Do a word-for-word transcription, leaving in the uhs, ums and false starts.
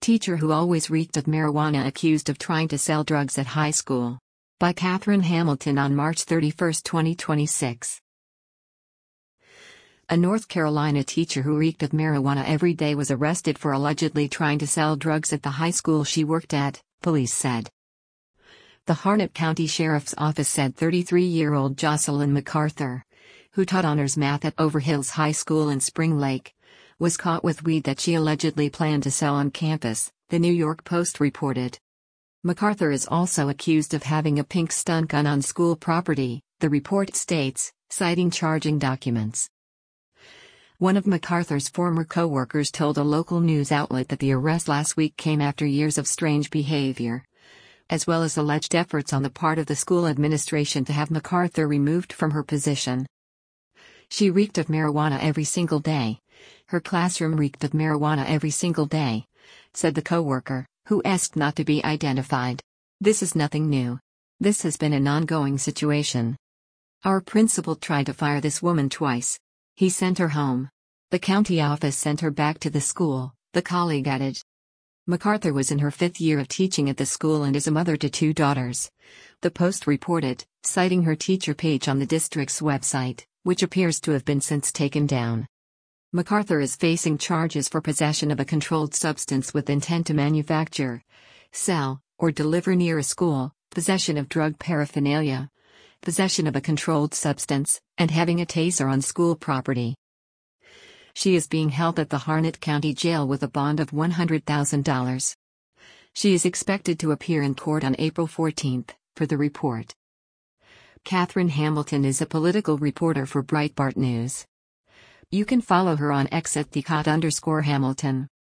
Teacher who always reeked of marijuana accused of trying to sell drugs at high school. By Catherine Hamilton on March thirty-first, twenty twenty-six. A North Carolina teacher who reeked of marijuana every day was arrested for allegedly trying to sell drugs at the high school she worked at, police said. The Harnett County Sheriff's Office said thirty-three-year-old Jocelyn MacArthur, who taught honors math at Overhills High School in Spring Lake, was caught with weed that she allegedly planned to sell on campus, the New York Post reported. MacArthur is also accused of having a pink stun gun on school property, the report states, citing charging documents. One of MacArthur's former co-workers told a local news outlet that the arrest last week came after years of strange behavior, as well as alleged efforts on the part of the school administration to have MacArthur removed from her position. She reeked of marijuana every single day. Her classroom reeked of marijuana every single day, said the co-worker, who asked not to be identified. This is nothing new. This has been an ongoing situation. Our principal tried to fire this woman twice. He sent her home. The county office sent her back to the school, the colleague added. MacArthur was in her fifth year of teaching at the school and is a mother to two daughters. The Post reported, citing her teacher page on the district's website, which appears to have been since taken down. MacArthur is facing charges for possession of a controlled substance with intent to manufacture, sell, or deliver near a school, possession of drug paraphernalia, possession of a controlled substance, and having a taser on school property. She is being held at the Harnett County Jail with a bond of one hundred thousand dollars. She is expected to appear in court on April fourteenth, for the report. Catherine Hamilton is a political reporter for Breitbart News. You can follow her on X at the Cot underscore Hamilton.